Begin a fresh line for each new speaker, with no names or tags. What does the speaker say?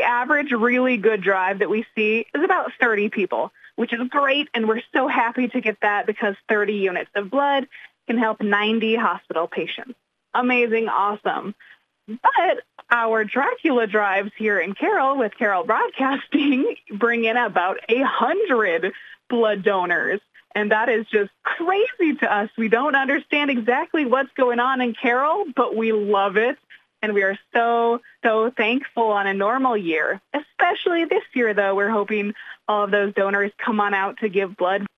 average really good drive that we see is about 30 people, which is great, and we're so happy to get that because 30 units of blood can help 90 hospital patients. Amazing, awesome. But our Dracula drives here in Carroll with Carroll Broadcasting bring in about 100 blood donors. And that is just crazy to us. We don't understand exactly what's going on in Carroll, but we love it. And we are so, so thankful on a normal year. Especially this year, though, we're hoping all of those donors come on out to give blood.